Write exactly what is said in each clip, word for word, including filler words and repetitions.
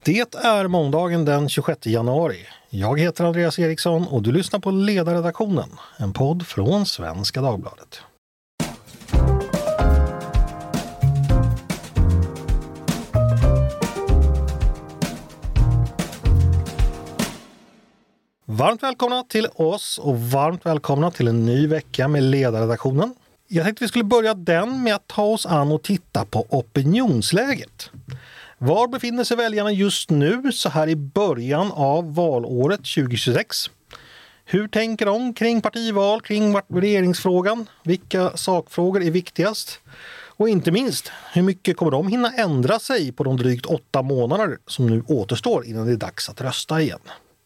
Det är måndagen den tjugosjätte januari. Jag heter Andreas Eriksson och du lyssnar på Ledarredaktionen, en podd från Svenska Dagbladet. Varmt välkomna till oss och varmt välkomna till en ny vecka med Ledarredaktionen. Jag tänkte vi skulle börja den med att ta oss an och titta på opinionsläget. Var befinner sig väljarna just nu så här i början av valåret tjugohundratjugosex? Hur tänker de kring partival, kring regeringsfrågan? Vilka sakfrågor är viktigast? Och inte minst, hur mycket kommer de hinna ändra sig på de drygt åtta månader som nu återstår innan det är dags att rösta igen?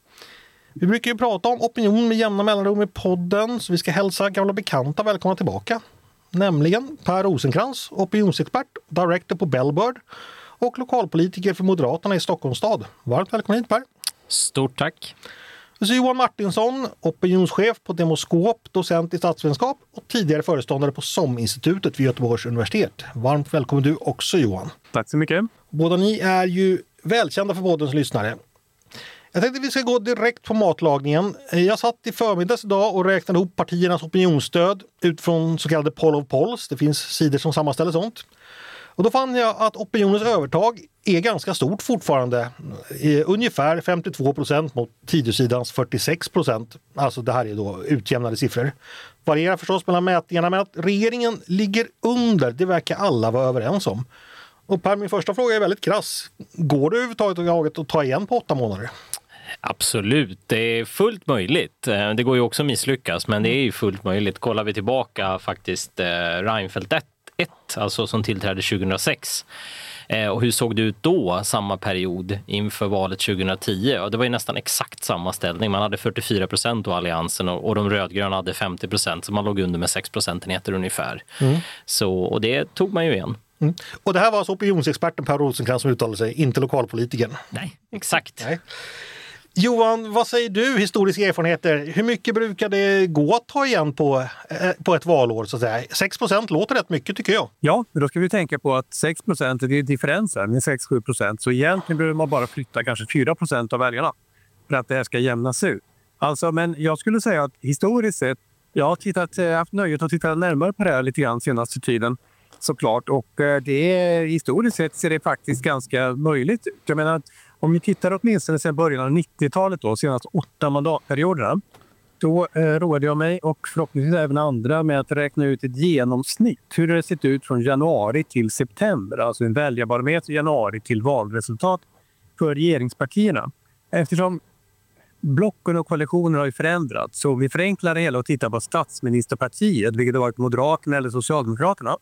Vi brukar ju prata om opinion med jämna mellanrum i podden, så vi ska hälsa gamla bekanta välkomna tillbaka. Nämligen Per Rosenkrantz, opinionsexpert, director på Bellbird och lokalpolitiker för Moderaterna i Stockholms stad. Varmt välkommen hit, Per. Stort tack. Så Johan Martinsson, opinionschef på Demoskop, docent i statsvetenskap och tidigare föreståndare på S O M-institutet vid Göteborgs universitet. Varmt välkommen du också, Johan. Tack så mycket. Båda ni är ju välkända för poddens lyssnare. Jag tänkte att vi ska gå direkt på matlagningen. Jag satt i förmiddags idag och räknade ihop partiernas opinionsstöd utifrån så kallade poll of polls. Det finns sidor som sammanställer sånt. Och då fann jag att opinionens övertag är ganska stort fortfarande. Ungefär femtiotvå procent mot Tidösidans fyrtiosex procent. Alltså det här är då utjämnade siffror. Varierar förstås mellan mätningarna, men att regeringen ligger under, det verkar alla vara överens om. Och Per, min första fråga är väldigt krass. Går det överhuvudtaget att ta igen på åtta månader? Absolut, det är fullt möjligt. Det går ju också att misslyckas, men det är ju fullt möjligt. Kollar vi tillbaka faktiskt eh, Reinfeldt ett, alltså som tillträdde tjugohundrasex. Eh, och hur såg det ut då, samma period inför valet tjugohundratio? Och det var ju nästan exakt samma ställning. Man hade fyrtiofyra procent av alliansen och, och de rödgröna hade femtio procent. Så man låg under med sex procentenheter ungefär. Mm. Så, och det tog man ju igen. Mm. Och det här var alltså opinionsexperten Per Rosenkrantz som uttalade sig, inte lokalpolitiken. Nej, exakt. Nej. Johan, vad säger du, historiska erfarenheter? Hur mycket brukar det gå att ta igen på, eh, på ett valår? Så att säga? sex procent låter rätt mycket tycker jag. Ja, men då ska vi tänka på att sex procent är differensen med sex till sju procent. Så egentligen behöver man bara flytta kanske fyra procent av väljarna för att det här ska jämnas ut. Alltså, men jag skulle säga att historiskt sett, jag har tittat, haft nöjet att titta närmare på det här lite grann senaste tiden. Såklart, och det är, historiskt sett ser det faktiskt ganska möjligt ut. Jag menar att om vi tittar åtminstone sedan början av nittiotalet då, senaste åtta mandatperioderna, då eh, roade jag mig och förhoppningsvis även andra med att räkna ut ett genomsnitt. Hur det sett ut från januari till september, alltså en väljarbarometer januari till valresultat för regeringspartierna. Eftersom blocken och koalitionen har ju förändrats, så vi förenklar det hela och tittar på statsministerpartiet, vilket har varit Moderaterna eller Socialdemokraterna.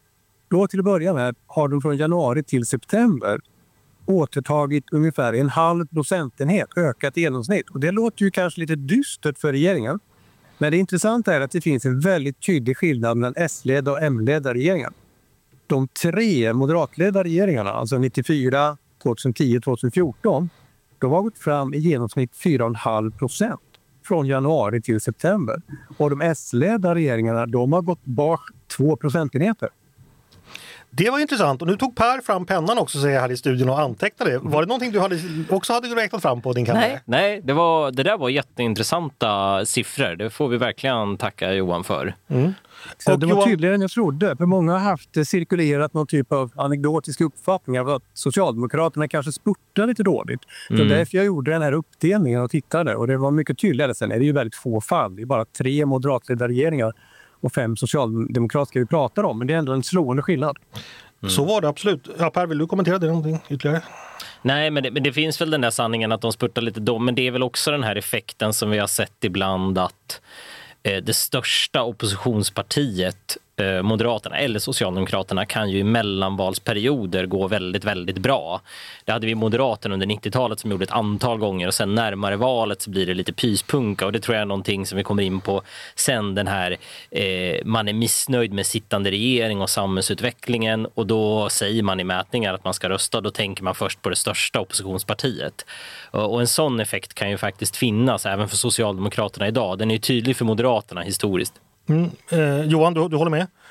Då till att börja med har de från januari till september återtagit ungefär en halv procentenhet, ökat i genomsnitt. Och det låter ju kanske lite dystert för regeringen. Men det intressanta är att det finns en väldigt tydlig skillnad mellan S-ledda och M-ledda regeringar. De tre moderatledda regeringarna, alltså nittiofyra, tjugohundratio, tjugohundrafjorton, de har gått fram i genomsnitt fyra komma fem procent från januari till september. Och de S-ledda regeringarna, de har gått bak två procentenheter. Det var intressant. Och nu tog Per fram pennan också, säger jag här i studion, och antecknade det. Var det någonting du hade, också hade räknat fram på din kammare? Nej, nej det, var, det där var jätteintressanta siffror. Det får vi verkligen tacka Johan för. Mm. Så det var Johan... tydligare än jag trodde. För många har haft cirkulerat någon typ av anekdotiska uppfattningar av att Socialdemokraterna kanske spurtar lite dåligt. Mm. Så därför jag gjorde den här uppdelningen och tittade. Och det var mycket tydligare. Sen är det ju väldigt få fall. Det är bara tre moderatledda regeringar och fem socialdemokratiska vi pratar om. Men det är ändå en slående skillnad. Mm. Så var det absolut. Ja, Per, vill du kommentera det någonting ytterligare? Nej, men det, men det finns väl den där sanningen att de spurtar lite då. Men det är väl också den här effekten som vi har sett ibland att eh, det största oppositionspartiet, eh, Moderaterna eller Socialdemokraterna, kan ju i mellanvalsperioder gå väldigt, väldigt bra. Det hade vi Moderaterna under nittiotalet som gjorde ett antal gånger, och sen närmare valet så blir det lite pyspunka, och det tror jag är någonting som vi kommer in på sen, den här eh, man är missnöjd med sittande regering och samhällsutvecklingen, och då säger man i mätningar att man ska rösta, då tänker man först på det största oppositionspartiet. Och, och en sån effekt kan ju faktiskt finnas även för Socialdemokraterna idag. Den är ju tydlig för Moderaterna historiskt. Mm. Eh, Johan, du, du håller med?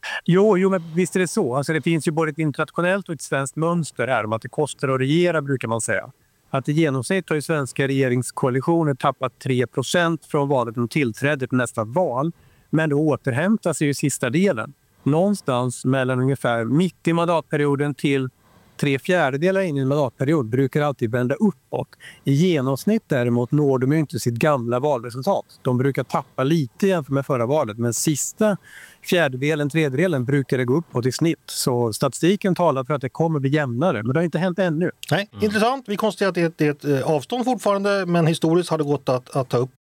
Jo, jo, men visst är det så. Alltså, det finns ju både ett internationellt och ett svenskt mönster här om att det kostar att regera, brukar man säga. Att i genomsnitt har ju svenska regeringskoalitioner tappat tre procent från valet de tillträdde till nästa val. Men då återhämtas ju sista delen. Någonstans mellan ungefär mitt i mandatperioden till tre fjärdedelar in i en mandatperiod brukar alltid vända uppåt. I genomsnitt däremot når de ju inte sitt gamla valresultat. De brukar tappa lite jämfört med förra valet, men sista fjärdedelen, tredjedelen brukar det gå uppåt i snitt. Så statistiken talar för att det kommer bli jämnare, men det har inte hänt ännu. Nej, mm. Intressant. Vi konstaterar att det är ett, det är ett avstånd fortfarande, men historiskt har det gått att, att ta upp.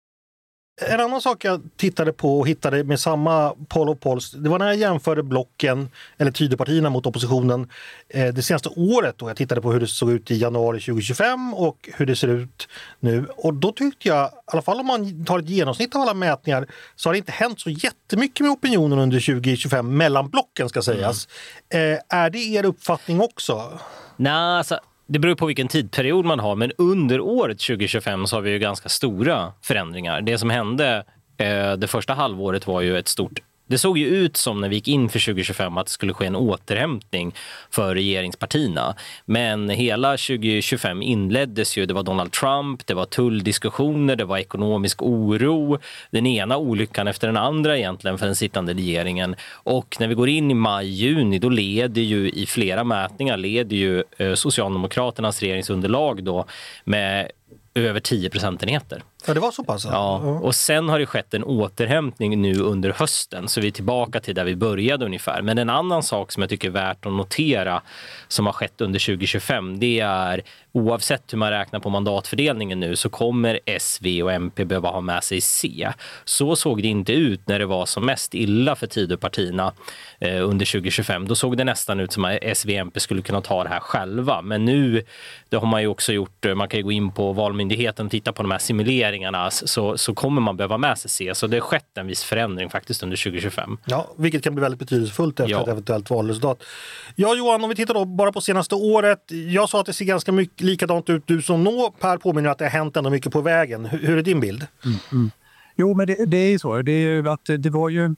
En annan sak jag tittade på och hittade med samma poll och polls, det var när jag jämförde blocken eller Tidöpartierna mot oppositionen eh, det senaste året. Och jag tittade på hur det såg ut i januari tjugohundratjugofem och hur det ser ut nu. Och då tyckte jag, i alla fall om man tar ett genomsnitt av alla mätningar, så har det inte hänt så jättemycket med opinionen under tjugohundratjugofem mellan blocken, ska sägas. Mm. Eh, är det er uppfattning också? Nej, alltså det beror på vilken tidperiod man har, men under året tjugohundratjugofem så har vi ju ganska stora förändringar. Det som hände eh, det första halvåret var ju ett stort... Det såg ju ut som när vi gick in för tjugohundratjugofem att det skulle ske en återhämtning för regeringspartierna. Men hela tjugohundratjugofem inleddes ju, det var Donald Trump, det var tulldiskussioner, det var ekonomisk oro. Den ena olyckan efter den andra egentligen för den sittande regeringen. Och när vi går in i maj-juni, då leder ju i flera mätningar leder ju eh, Socialdemokraternas regeringsunderlag då med över tio procentenheter. Ja, det var så pass. Ja, och sen har det skett en återhämtning nu under hösten, så vi är tillbaka till där vi började ungefär. Men en annan sak som jag tycker är värt att notera som har skett under tjugohundratjugofem, det är oavsett hur man räknar på mandatfördelningen nu, så kommer S, V och M P behöva ha med sig C. Så såg det inte ut när det var som mest illa för Tidöpartierna eh, under tjugohundratjugofem. Då såg det nästan ut som att S, V och M P skulle kunna ta det här själva. Men nu, det har man ju också gjort, man kan ju gå in på Valmyndigheten och titta på de här simuleringarna, så, så kommer man behöva med sig C. Så det har skett en viss förändring faktiskt under tjugohundratjugofem. Ja, vilket kan bli väldigt betydelsefullt efter ja. ett eventuellt valresultat. Ja, Johan, om vi tittar då bara på senaste året. Jag sa att det ser ganska mycket likadant ut. Du som nå, Per, påminner att det har hänt ändå mycket på vägen. Hur, hur är din bild? Mm, mm. Jo, men det, det är ju så. Det är ju att det var ju...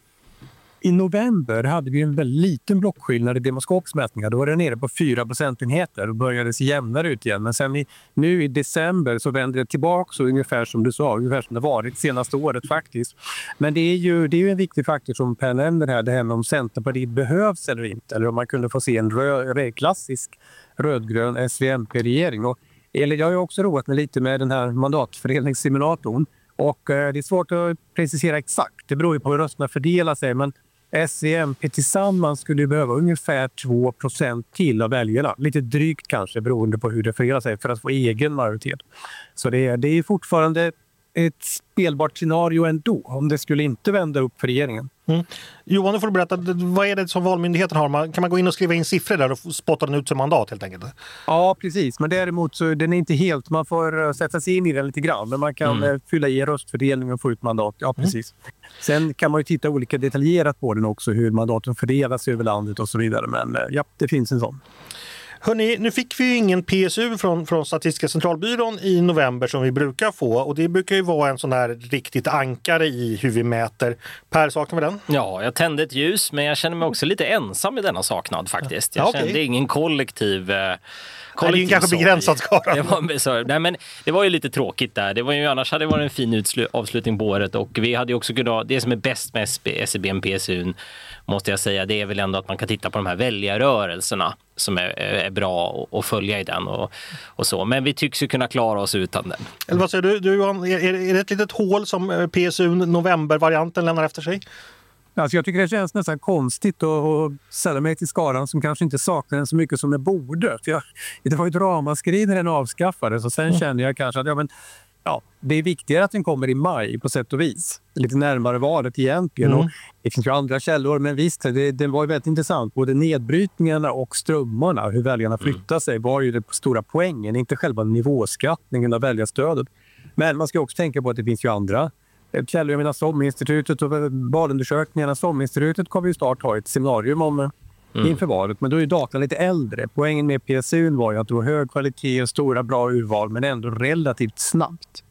I november hade vi en väldigt liten blockskillnad i demoskopismätningar. Då var det nere på fyra procentenheter och började se jämnare ut igen. Men sen i, nu i december så vände det tillbaka så ungefär som du sa, ungefär som det varit senaste året faktiskt. Men det är ju, det är ju en viktig faktor som Per nämner här, det här med om Centerpartiet behövs eller inte. Eller om man kunde få se en röd, klassisk rödgrön S V M P-regering. Och, eller jag har ju också roat mig lite med den här mandatfördelningssimulatorn. Och eh, det är svårt att precisera exakt. Det beror ju på hur rösterna fördelar sig. Men S V M P tillsammans skulle behöva ungefär två procent till av väljarna. Lite drygt kanske beroende på hur det fördelar sig för att få egen majoritet. Så det är, det är fortfarande ett spelbart scenario ändå om det skulle inte vända upp för regeringen. Mm. Johan, nu får du berätta, vad är det som Valmyndigheten har? Kan man gå in och skriva in siffror där och spotta den ut som mandat helt enkelt? Ja, precis. Men däremot så den är inte helt, man får sätta sig in i den lite grann. Men man kan mm. fylla i röstfördelning och få ut mandat. Ja, precis. Mm. Sen kan man ju titta olika detaljerat på den också, hur mandaten fördelas över landet och så vidare. Men ja, det finns en sån. Hörrni, nu fick vi ju ingen P S U från, från Statistiska centralbyrån i november som vi brukar få. Och det brukar ju vara en sån här riktigt ankare i hur vi mäter. Per, saknar vi den? Ja, jag tände ett ljus, men jag känner mig också lite ensam i denna saknad faktiskt. Jag ja, känner, okay. Det är ingen kollektiv... Eh, det är ju kanske begränsad skara. Det var, så, nej, men det var ju lite tråkigt där. Det var ju, annars hade det varit en fin utslu- avslutning på året. Och vi hade ju också kunnat... Det som är bäst med S C B M P S U måste jag säga, det är väl ändå att man kan titta på de här väljarrörelserna som är, är bra att följa i den och, och så. Men vi tycks ju kunna klara oss utan den. Eller vad säger du, du Johan? Är, är det ett litet hål som P S U november-varianten lämnar efter sig? Alltså jag tycker det känns nästan konstigt att ställa mig till skaran som kanske inte saknar den så mycket som det borde. För jag, det var ju ett ramaskri när den avskaffades och sen mm. känner jag kanske att ja, men, ja, det är viktigare att den kommer i maj på sätt och vis. Lite närmare valet egentligen. Mm. Och det finns ju andra källor, men visst, det, det var ju väldigt intressant. Både nedbrytningarna och strömmarna, hur väljarna flyttar mm. sig, var ju det stora poängen. Inte själva nivåskattningen av väljarstödet. Men man ska också tänka på att det finns ju andra källor. Jag menar SOM-institutet och valundersökningarna. SOM-institutet kommer ju snart ha ett seminarium om mm. inför valet. Men då är ju datan lite äldre. Poängen med P S U var ju att det var hög kvalitet och stora bra urval, men ändå relativt snabbt.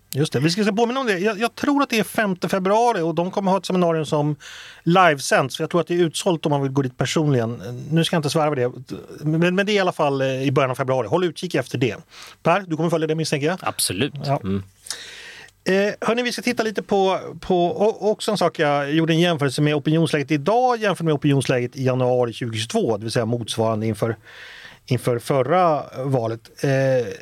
Just det, vi ska påminna om det. Jag, jag tror att det är femte februari och de kommer ha ett seminarium som livesänds. För jag tror att det är utsålt om man vill gå dit personligen. Nu ska jag inte svära det. Men, men det är i alla fall i början av februari. Håll utkik efter det. Per, du kommer följa det misstänker jag? Absolut. Ja. Mm. Eh, hörni, vi ska titta lite på, på och också en sak, jag gjorde en jämförelse med opinionsläget idag jämfört med opinionsläget i januari tjugohundratjugotvå, det vill säga motsvarande inför, inför förra valet. Eh,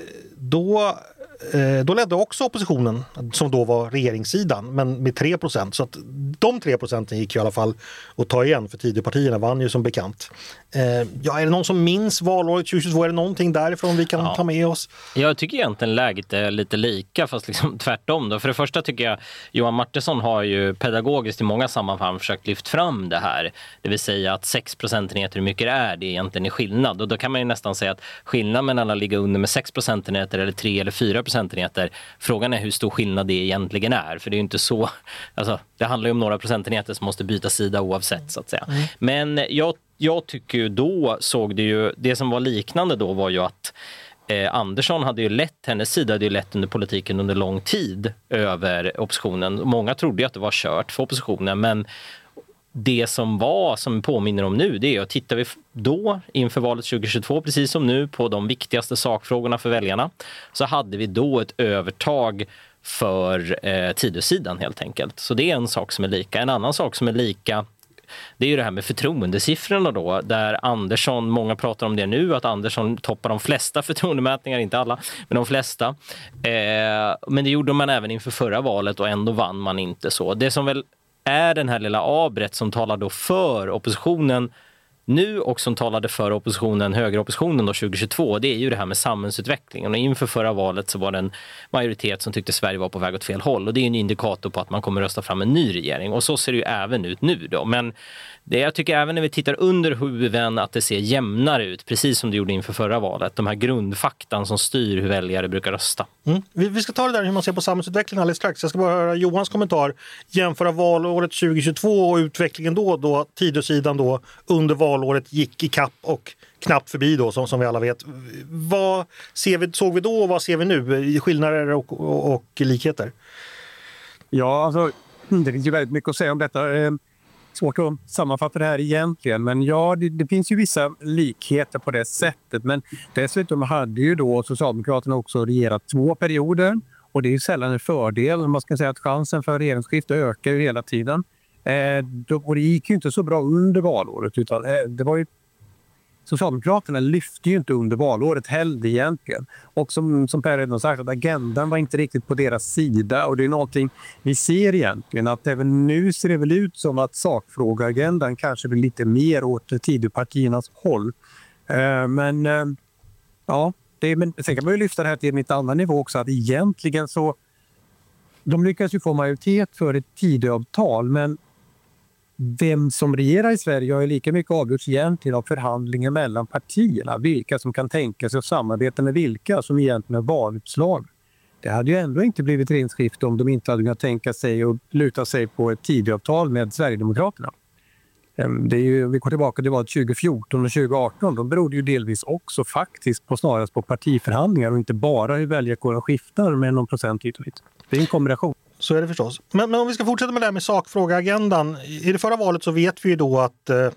då Då ledde också oppositionen, som då var regeringssidan, men med tre procent. Så att de tre procenten gick i alla fall att ta igen, för Tidöpartierna vann ju som bekant. Eh, ja, är det någon som minns valåret tjugohundratjugotvå? Är det någonting därifrån vi kan ja. ta med oss? Jag tycker egentligen läget är lite lika, fast liksom tvärtom. Då. För det första tycker jag Johan Martinsson har ju pedagogiskt i många sammanhang försökt lyft fram det här. Det vill säga att sex procentenheter, hur mycket det är, det egentligen är skillnad. Och då kan man ju nästan säga att skillnaden mellan att ligga under med sex procentenheter eller tre eller fyra procentenheter. Frågan är hur stor skillnad det egentligen är. För det är ju inte så... Alltså, det handlar ju om några procentenheter som måste byta sida oavsett, så att säga. Mm. Men jag, jag tycker ju då såg det ju... Det som var liknande då var ju att eh, Andersson hade ju lett, hennes sida hade ju lett under politiken under lång tid över oppositionen. Många trodde ju att det var kört för oppositionen, men det som var, som påminner om nu, det är att tittar vi då inför valet tjugohundratjugotvå, precis som nu, på de viktigaste sakfrågorna för väljarna, så hade vi då ett övertag för eh, Tidösidan helt enkelt. Så det är en sak som är lika. En annan sak som är lika, det är ju det här med förtroendesiffrorna då, där Andersson, många pratar om det nu, att Andersson toppar de flesta förtroendemätningar, inte alla, men de flesta. Eh, men det gjorde man även inför förra valet och ändå vann man inte så. Det som väl är den här lilla abret som talar då för oppositionen nu och som talade för oppositionen, högeroppositionen då tjugohundratjugotvå, det är ju det här med samhällsutvecklingen. Och inför förra valet så var det en majoritet som tyckte Sverige var på väg åt fel håll. Och det är en indikator på att man kommer rösta fram en ny regering. Och så ser det ju även ut nu då. Men det, jag tycker även när vi tittar under huven att det ser jämnare ut, precis som det gjorde inför förra valet. De här grundfaktan som styr hur väljare brukar rösta. Mm. Vi, vi ska ta det där hur man ser på samhällsutvecklingen alldeles strax. Jag ska bara höra Johans kommentar. Jämföra valåret tjugohundratjugotvå och utvecklingen då, då Tidösidan då under valåret gick i kapp och knappt förbi då, som, som vi alla vet. Vad ser vi, såg vi då och vad ser vi nu? Skillnader och, och, och likheter? Ja, alltså det finns ju väldigt mycket att säga om detta. Svårt att sammanfatta det här egentligen, men ja, det, det finns ju vissa likheter på det sättet. Men dessutom hade ju då Socialdemokraterna också regerat två perioder, och det är ju sällan en fördel. Man ska säga att chansen för regeringsskifte ökar ju hela tiden. Eh, då, och det gick ju inte så bra under valåret, utan eh, det var ju Socialdemokraterna lyfte ju inte under valåret heller egentligen. Och som, som Per redan sagt, att agendan var inte riktigt på deras sida. Och det är någonting vi ser egentligen, att även nu ser det väl ut som att sakfrågeagendan kanske blir lite mer åt Tidöpartiernas håll. Eh, men eh, ja, det, men sen kan man ju lyfta det här till en lite annan nivå också, att egentligen så de lyckas ju få majoritet för ett Tidöavtal, men vem som regerar i Sverige har ju lika mycket avgjorts egentligen av förhandlingar mellan partierna. Vilka som kan tänka sig att samarbeta med vilka som egentligen är valutslag. Det hade ju ändå inte blivit regeringsskifte om de inte hade kunnat tänka sig och luta sig på ett Tidöavtal med Sverigedemokraterna. Det är ju, vi går tillbaka till valet tjugo fjorton och tjugo arton. De berodde ju delvis också faktiskt på snarast på partiförhandlingar och inte bara hur väljarkåren skiftar med någon procent hit och dit. Det är en kombination. Så är det förstås. Men, men om vi ska fortsätta med det här med sakfrågeagendan. I det förra valet så vet vi ju då att eh,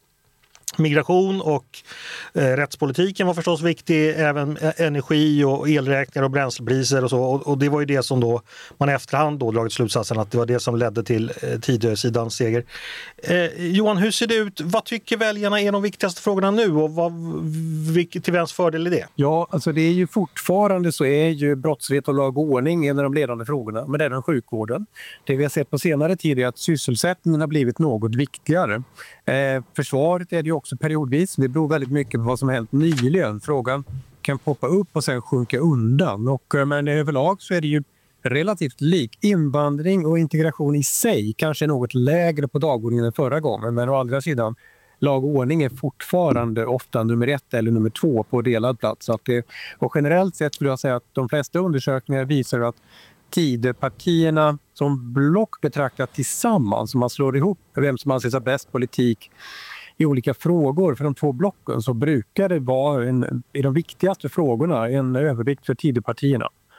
migration och eh, rättspolitiken var förstås viktig. Även energi och elräkningar och bränslepriser och så. Och, och det var ju det som då man i efterhand då dragit slutsatsen att det var det som ledde till eh, Tidösidans seger. Eh, Johan, hur ser det ut? Vad tycker väljarna är de viktigaste frågorna nu och vad, vilket, till vems fördel är det? Ja, alltså det är ju fortfarande så är ju brottslighet och lag och ordning en av de ledande frågorna, men det är den sjukvården. Det vi har sett på senare tid är att sysselsättningen har blivit något viktigare. Eh, försvaret är det ju också periodvis. Det beror väldigt mycket på vad som har hänt nyligen. Frågan kan poppa upp och sen sjunka undan. Och, men överlag så är det ju relativt lik. Invandring och integration i sig kanske är något lägre på dagordningen än förra gången. Men å andra sidan, lag och ordning är fortfarande ofta nummer ett eller nummer två på delad plats. Så att det, och generellt sett skulle jag säga att de flesta undersökningar visar att Tidöpartierna som block betraktat tillsammans, som man slår ihop vem som anses ha bäst politik i olika frågor för de två blocken, så brukar det vara en, i de viktigaste frågorna en övervikt för Tidöpartierna.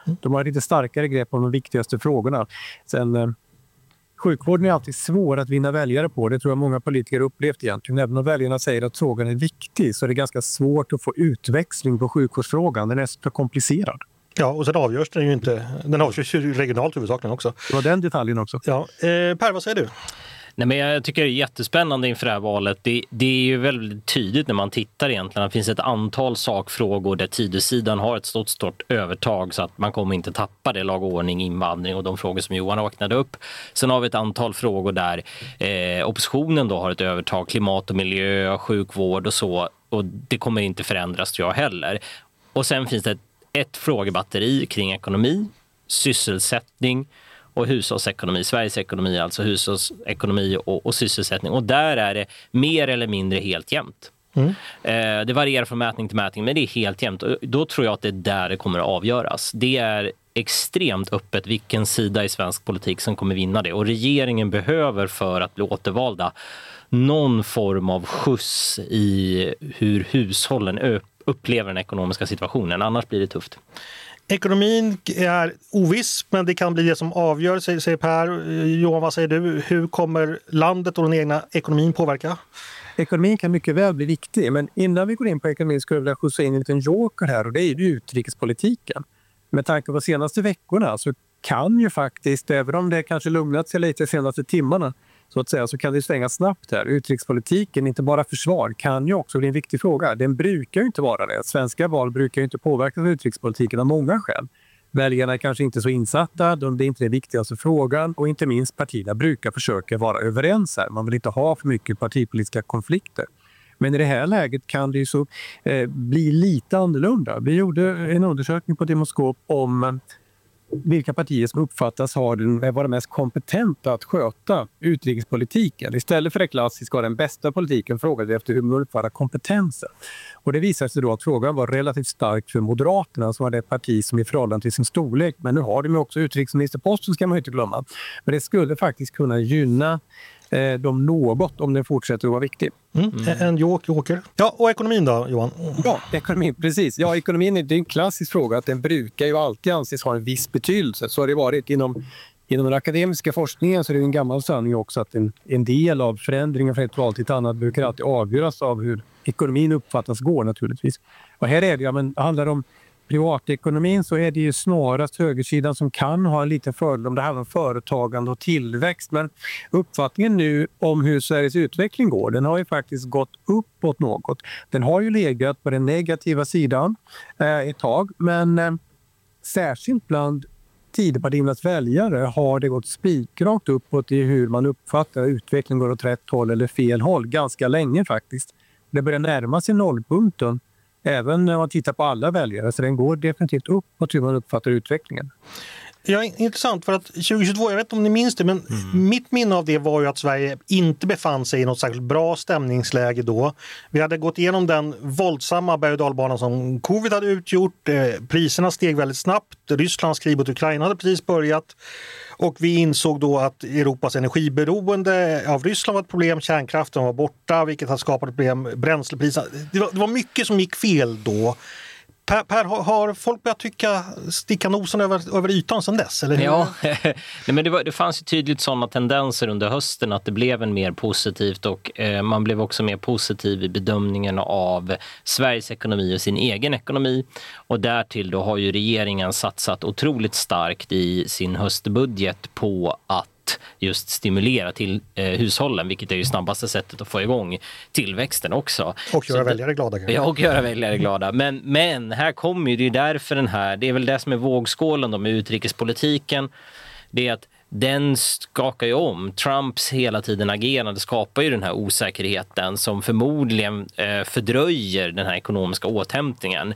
De har lite starkare grepp om de viktigaste frågorna. Sen, eh, sjukvården är alltid svår att vinna väljare på. Det tror jag många politiker upplevt egentligen. Även om väljarna säger att frågan är viktig så är det ganska svårt att få utväxling på sjukvårdsfrågan. Den är så komplicerad. Ja, och sen avgörs den ju inte. Den avgörs ju regionalt huvudsakligen också. Det var den detaljen också. Ja. Eh, Per, vad säger du? Nej, men jag tycker det är jättespännande inför det här valet. Det, det är ju väldigt tydligt när man tittar egentligen. Det finns ett antal sakfrågor där Tidösidan har ett stort, stort övertag så att man kommer inte tappa det, lag och ordning, invandring och de frågor som Johan räknade upp. Sen har vi ett antal frågor där eh, oppositionen då har ett övertag, klimat och miljö, sjukvård och så. Och det kommer inte förändras tror jag heller. Och sen finns det ett, ett frågebatteri kring ekonomi, sysselsättning och hushållsekonomi, Sveriges ekonomi, alltså hushållsekonomi och, och sysselsättning. Och där är det mer eller mindre helt jämnt. Mm. Eh, det varierar från mätning till mätning, men det är helt jämnt. Och då tror jag att det är där det kommer att avgöras. Det är extremt öppet vilken sida i svensk politik som kommer vinna det. Och regeringen behöver för att bli återvalda någon form av skjuts i hur hushållen upplever den ekonomiska situationen. Annars blir det tufft. Ekonomin är oviss, men det kan bli det som avgör, säger Per. Johan, vad säger du? Hur kommer landet och den egna ekonomin påverka? Ekonomin kan mycket väl bli viktig, men innan vi går in på ekonomin skulle jag vilja skjutsa in en liten joker här och det är ju utrikespolitiken. Med tanke på de senaste veckorna så kan ju faktiskt, även om det kanske lugnat sig lite de senaste timmarna, så att säga, så kan det svänga snabbt här. Utrikespolitiken, inte bara försvar, kan ju också bli en viktig fråga. Den brukar ju inte vara det. Svenska val brukar ju inte påverkas av utrikespolitiken av många skäl. Väljarna är kanske inte så insatta, det är inte den viktigaste frågan och inte minst partierna brukar försöka vara överens här. Man vill inte ha för mycket partipolitiska konflikter. Men i det här läget kan det ju så eh, bli lite annorlunda. Vi gjorde en undersökning på Demoskop om eh, vilka partier som uppfattas ha den, vara mest kompetenta att sköta utrikespolitiken. Istället för det klassiska, den bästa politiken, frågade vi efter hur man uppfattar kompetensen. Och det visade sig då att frågan var relativt stark för Moderaterna som var det parti som i förhållande till sin storlek, men nu har de ju också utrikesministerposten ska man inte glömma. Men det skulle faktiskt kunna gynna eh, dem något om den fortsätter att vara viktig. Mm. Mm. En joker. Ja, och ekonomin då, Johan? Ja, ekonomin, precis. Ja, ekonomin är, det är en klassisk fråga att den brukar ju alltid anses ha en viss betydelse. Så har det varit inom, inom den akademiska forskningen så är det en gammal sanning också att en, en del av förändringen från ett val till ett annat brukar alltid avgöras av hur ekonomin uppfattas går naturligtvis. Och här är det, ja, men handlar det om privatekonomin så är det ju snarast högersidan som kan ha en liten fördel om det handlar om företagande och tillväxt. Men uppfattningen nu om hur Sveriges utveckling går, den har ju faktiskt gått uppåt något. Den har ju legat på den negativa sidan eh, ett tag, men eh, särskilt bland Tidöpartiernas väljare har det gått spikrakt uppåt i hur man uppfattar att utvecklingen går åt rätt håll eller fel håll ganska länge faktiskt. Det börjar närma sig nollpunkten. Även när man tittar på alla väljare, så den går definitivt upp på hur man uppfattar utvecklingen. Ja, intressant för att tjugohundratjugotvå, jag vet inte om ni minns det, men mm. mitt minne av det var ju att Sverige inte befann sig i något särskilt bra stämningsläge då. Vi hade gått igenom den våldsamma berg- och dalbanan som covid hade utgjort. Eh, priserna steg väldigt snabbt. Rysslands krig mot Ukraina hade precis börjat. Och vi insåg då att Europas energiberoende av Ryssland var ett problem. Kärnkraften var borta, vilket har skapat problem. Bränslepriserna. Det var, det var mycket som gick fel då. Per, per har, har folk börjat tycka sticka nosen över, över ytan sedan dess? Eller hur? Ja, Nej, men det, var, det fanns ju tydligt sådana tendenser under hösten att det blev en mer positivt och eh, man blev också mer positiv i bedömningen av Sveriges ekonomi och sin egen ekonomi. Och därtill då har ju regeringen satsat otroligt starkt i sin höstbudget på att just stimulera till eh, hushållen, vilket är ju snabbaste sättet att få igång tillväxten också. Och göra Så väljare glada. Ja, och göra väljare glada. Men, men här kommer ju, det är därför den här, det är väl det som är vågskålen då med utrikespolitiken, det är att den skakar ju om. Trumps hela tiden agerande skapar ju den här osäkerheten som förmodligen eh, fördröjer den här ekonomiska återhämtningen.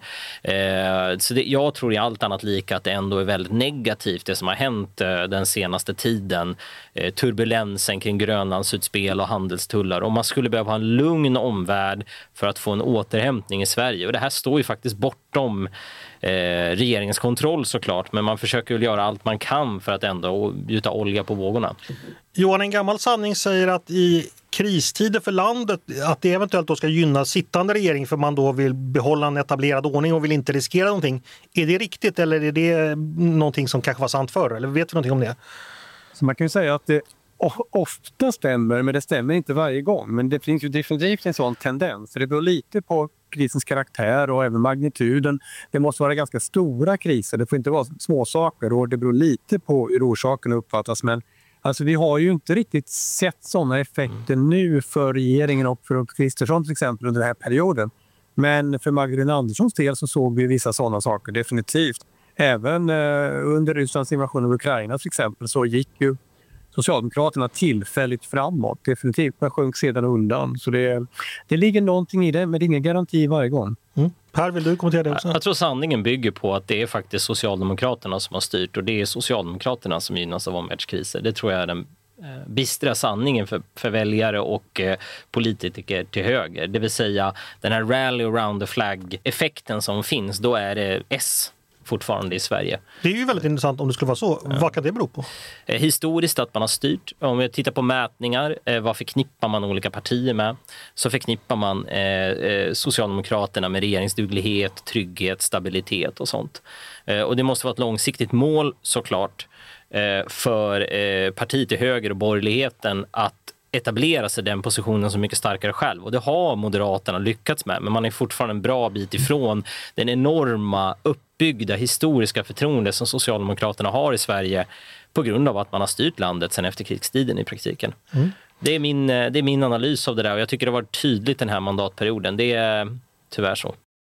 Eh, så det, jag tror i allt annat lika att det ändå är väldigt negativt det som har hänt eh, den senaste tiden. Eh, turbulensen kring Grönlandsutspel och handelstullar. Och man skulle behöva ha en lugn omvärld för att få en återhämtning i Sverige. Och det här står ju faktiskt bortom Eh, regeringens kontroll såklart, men man försöker väl göra allt man kan för att ändå gjuta olja på vågorna. Johan, en gammal sanning säger att i kristider för landet, att det eventuellt då ska gynna sittande regering för man då vill behålla en etablerad ordning och vill inte riskera någonting. Är det riktigt eller är det någonting som kanske var sant förr? Eller vet vi någonting om det? Så man kan ju säga att det ofta stämmer, men det stämmer inte varje gång. Men det finns ju definitivt en sån tendens. Det beror lite på krisens karaktär och även magnituden. Det måste vara ganska stora kriser. Det får inte vara små saker och det beror lite på hur orsaken uppfattas. Men alltså, vi har ju inte riktigt sett sådana effekter nu för regeringen och för Kristersson till exempel under den här perioden. Men för Magdalena Anderssons del så såg vi vissa sådana saker definitivt. Även eh, under Rysslands invasion av Ukraina till exempel så gick ju Socialdemokraterna tillfälligt framåt. Definitivt, men sjönk sedan undan. Så det, det ligger någonting i det, men det är ingen garanti varje gång. Mm. Per, vill du kommentera det också? Jag tror sanningen bygger på att det är faktiskt Socialdemokraterna som har styrt och det är Socialdemokraterna som gynnas av omvärldskriser. Det tror jag är den eh, bistra sanningen för, för väljare och eh, politiker till höger. Det vill säga den här rally around the flag-effekten som finns, då är det S fortfarande i Sverige. Det är ju väldigt intressant om det skulle vara så. Ja. Vad kan det bero på? Eh, historiskt att man har styrt. Om vi tittar på mätningar, eh, vad förknippar man olika partier med? Så förknippar man eh, eh, Socialdemokraterna med regeringsduglighet, trygghet, stabilitet och sånt. Eh, och det måste vara ett långsiktigt mål såklart eh, för eh, partiet till höger och borgerligheten att etablera sig den positionen så mycket starkare själv. Och det har Moderaterna lyckats med. Men man är fortfarande en bra bit ifrån den enorma uppbyggda historiska förtroende som Socialdemokraterna har i Sverige på grund av att man har styrt landet sedan efterkrigstiden i praktiken. Mm. Det är min, det är min analys av det där och jag tycker det har varit tydligt den här mandatperioden. Det är tyvärr så.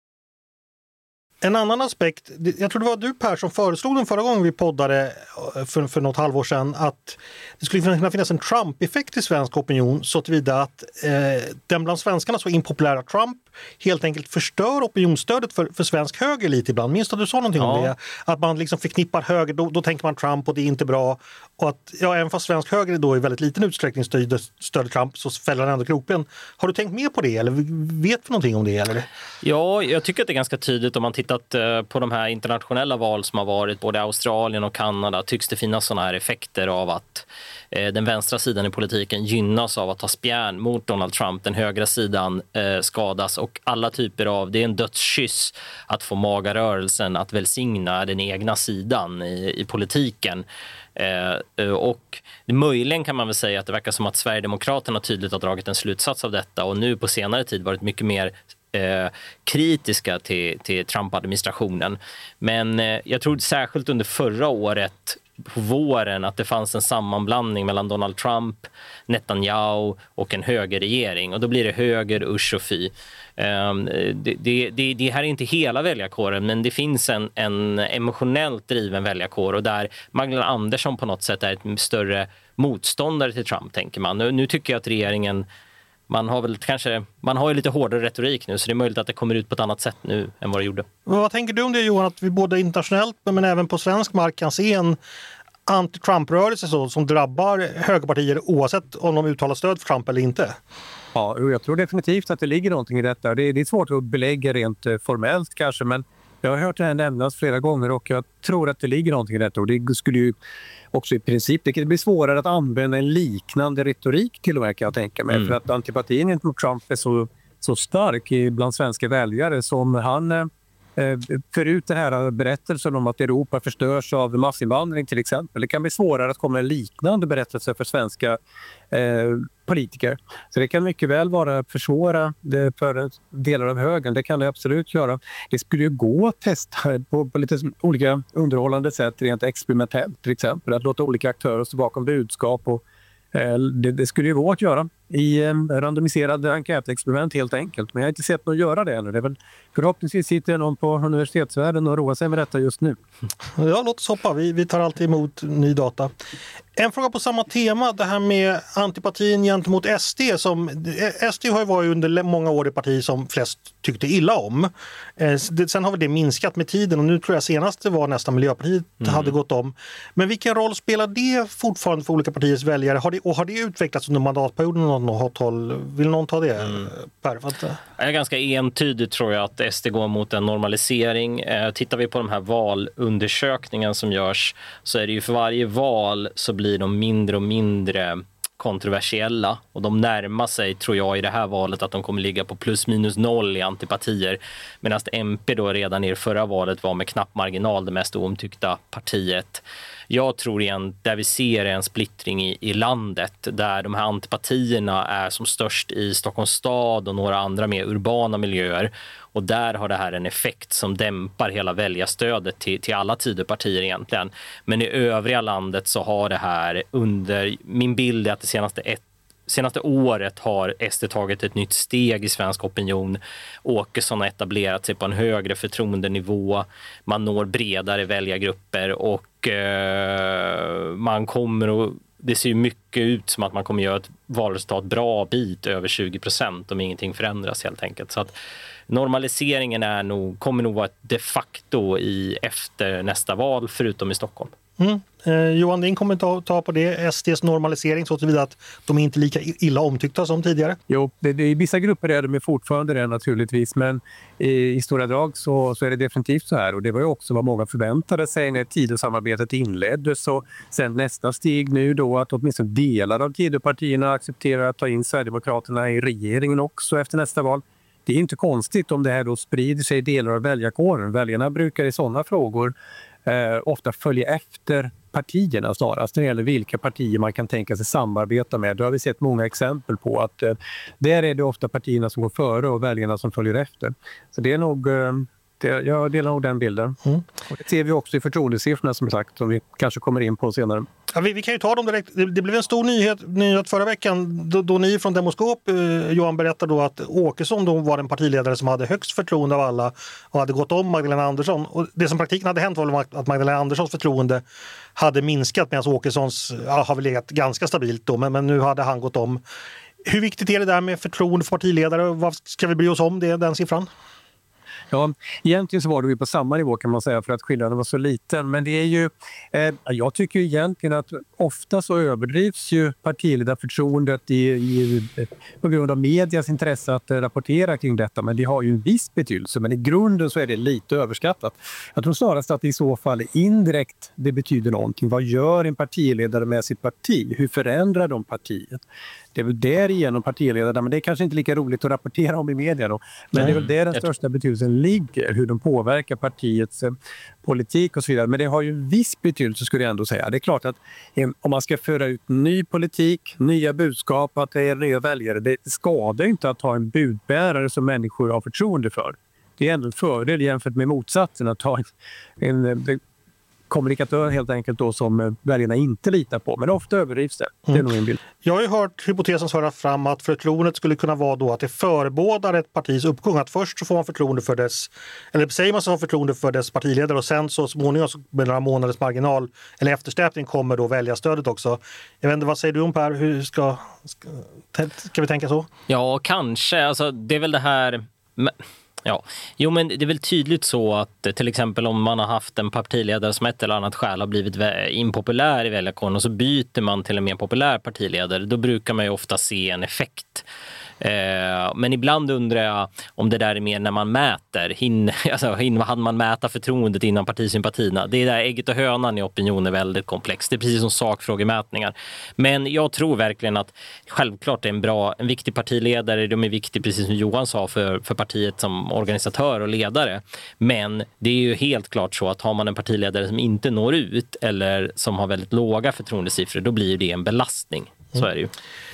En annan aspekt, jag tror det var du Per som föreslog den förra gången vi poddade för, för något halvår sedan att det skulle kunna finnas en Trump-effekt i svensk opinion så tillvida att eh, den bland svenskarna så impopulära Trump helt enkelt förstör opinionsstödet för, för svensk höger lite ibland. Minns du att du sa någonting ja. om det? Att man liksom förknippar höger, då, då tänker man Trump och det är inte bra. Och att, ja, även fast svensk höger då i väldigt liten utsträckning stöder, stöder Trump så fäller han ändå kroppen. Har du tänkt mer på det eller vet du någonting om det? Eller? Ja, jag tycker att det är ganska tydligt om man tittat på de här internationella val som har varit både Australien och Kanada tycks det finnas sådana här effekter av att eh, den vänstra sidan i politiken gynnas av att ta spjärn mot Donald Trump. Den högra sidan eh, skadas och alla typer av, det är en dödskyss att få magarörelsen att välsigna den egna sidan i, i politiken. Eh, och möjligen kan man väl säga att det verkar som att Sverigedemokraterna tydligt har dragit en slutsats av detta och nu på senare tid varit mycket mer Eh, kritiska till, till Trump-administrationen. Men eh, jag tror särskilt under förra året på våren att det fanns en sammanblandning mellan Donald Trump, Netanyahu och en högerregering. Och då blir det höger, usch och fy. Eh, det, det, det, det här är inte hela väljarkåren men det finns en, en emotionellt driven väljarkår och där Magdalena Andersson på något sätt är ett större motståndare till Trump tänker man. Nu, nu tycker jag att regeringen Man har väl kanske, man har ju lite hårdare retorik nu så det är möjligt att det kommer ut på ett annat sätt nu än vad det gjorde. Vad tänker du om det Johan, att vi både internationellt men även på svensk mark kan se en anti-Trump-rörelse så, som drabbar högerpartier oavsett om de uttalar stöd för Trump eller inte? Ja, jag tror definitivt att det ligger någonting i detta. Det är, det är svårt att belägga rent formellt kanske men jag har hört det här nämnas flera gånger och jag tror att det ligger någonting i detta och det skulle ju också i princip, det blir svårare att använda en liknande retorik till och med kan jag tänka mig. Mm. För att antipatin gentemot Trump är så, så stark bland svenska väljare som han, eh, förut den här berättelsen om att Europa förstörs av massinvandring till exempel. Det kan bli svårare att komma med en liknande berättelse för svenska eh, politiker. Så det kan mycket väl vara försvåra det för delar av högern. Det kan det absolut göra. Det skulle ju gå att testa på, på lite olika underhållande sätt rent experimentellt till exempel. Att låta olika aktörer stå bakom budskap och eh, det, det skulle ju gå att göra i eh, randomiserade enkätexperiment helt enkelt. Men jag har inte sett någon göra det ännu. Det är väl, förhoppningsvis sitter någon på universitetsvärlden och roar sig med detta just nu. Ja, låt oss hoppa. Vi, vi tar alltid emot ny data. En fråga på samma tema, det här med antipatin gentemot S D. Som, S D har ju varit under många år det parti som flest tyckte illa om. Eh, sen har väl det minskat med tiden och nu tror jag senast det var nästan Miljöpartiet mm. hade gått om. Men vilken roll spelar det fortfarande för olika partiers väljare? Har det, och har det utvecklats under mandatperioden? Något håll? Vill någon ta det? Mm. Per, jag är ganska entydigt tror jag att S D går mot en normalisering. Eh, tittar vi på de här valundersökningarna som görs så är det ju för varje val så blir de mindre och mindre kontroversiella och de närmar sig, tror jag, i det här valet att de kommer ligga på plus minus noll i antipatier, medan M P då redan i förra valet var med knapp marginal det mest oomtyckta partiet. Jag tror igen, där vi ser en splittring i, i landet, där de här antipatierna är som störst i Stockholms stad och några andra mer urbana miljöer, och där har det här en effekt som dämpar hela väljarstödet till, till alla Tidöpartier egentligen. Men i övriga landet så har det här under, min bild är att det senaste ett Senaste året har S D tagit ett nytt steg i svensk opinion. Åkesson har etablerat sig på en högre förtroendenivå. Man når bredare väljargrupper och eh, man kommer att, det ser ju mycket ut som att man kommer göra ett valresultat bra bit över tjugo procent om ingenting förändras helt enkelt. Så att normaliseringen är nog, kommer nog vara ett de facto i efter nästa val, förutom i Stockholm. Mm. Eh, Johan, din kommentar på det, S D:s normalisering så tillvida att de är inte lika illa omtyckta som tidigare? Jo, det, det, i vissa grupper är de fortfarande det naturligtvis, men i, i stora drag så, så är det definitivt så här, och det var ju också vad många förväntade sig när Tidösamarbetet inleddes. Så sen nästa steg nu då att åtminstone delar av Tidöpartierna accepterar att ta in Sverigedemokraterna i regeringen också efter nästa val. Det är inte konstigt om det här då sprider sig i delar av väljarkåren. Väljarna brukar i sådana frågor eh, ofta följa efter partierna snarast när det gäller vilka partier man kan tänka sig samarbeta med. Då har vi sett många exempel på att eh, där är det ofta partierna som går före och väljarna som följer efter. Så det är nog, eh, det, jag delar nog den bilden. Mm. Och det ser vi också i förtroendesiffrorna som sagt, som vi kanske kommer in på senare. Ja, vi, vi kan ju ta dem direkt. Det, det blev en stor nyhet, nyhet förra veckan då, då ni från Demoskop, eh, Johan, berättade då att Åkesson då var den partiledare som hade högst förtroende av alla och hade gått om Magdalena Andersson. Och det som praktiken hade hänt var att Magdalena Anderssons förtroende hade minskat medan Åkessons ja, har väl legat ganska stabilt då, men, men nu hade han gått om. Hur viktigt är det där med förtroende för partiledare? Vad ska vi bry oss om det, den siffran? Ja, egentligen så var det ju på samma nivå kan man säga för att skillnaden var så liten. Men det är ju, eh, jag tycker ju egentligen att ofta så överdrivs ju partiledarförtroendet i, i, på grund av medias intresse att eh, rapportera kring detta. Men det har ju en viss betydelse, men i grunden så är det lite överskattat. Jag tror snarast att i så fall indirekt det betyder någonting. Vad gör en partiledare med sitt parti? Hur förändrar de partiet? Det är väl därigenom partiledarna, men det är kanske inte lika roligt att rapportera om i media då. Men Nej. det är väl där den största betydelsen ligger, hur de påverkar partiets eh, politik och så vidare. Men det har ju en viss betydelse skulle jag ändå säga. Det är klart att eh, om man ska föra ut ny politik, nya budskap, att det är nya väljare, det skadar inte att ha en budbärare som människor har förtroende för. Det är ändå en fördel jämfört med motsatsen att ha en, en, en kommunikatör helt enkelt då som väljarna inte litar på. Men ofta överdrivs det. Det är mm. nog en bild. Jag har ju hört hypotesen föra fram att förtroendet skulle kunna vara då att det förebådar ett partis uppgång. Att först så får man förtroende för dess, eller säger man så har förtroende för dess partiledare och sen så småningom med några månaders marginal eller eftersläpning kommer då väljarstödet också. Jag vet inte, vad säger du om Per? Hur ska, ska, ska vi tänka så? Ja, kanske. Alltså, det är väl det här... Ja, jo men det är väl tydligt så att till exempel om man har haft en partiledare som ett eller annat skäl har blivit impopulär i väljarkåren och så byter man till en mer populär partiledare, då brukar man ju ofta se en effekt. Eh, men ibland undrar jag om det där är mer när man mäter. Hin, alltså, hin, hade man mäta förtroendet innan partisympatierna? Det är där ägget och hönan i opinion är väldigt komplext. Det är precis som sakfrågemätningar. Men jag tror verkligen att självklart är en bra, en viktig partiledare. De är viktiga, precis som Johan sa, för, för partiet som organisatör och ledare. Men det är ju helt klart så att har man en partiledare som inte når ut eller som har väldigt låga förtroendesiffror, då blir det en belastning. Så är det ju.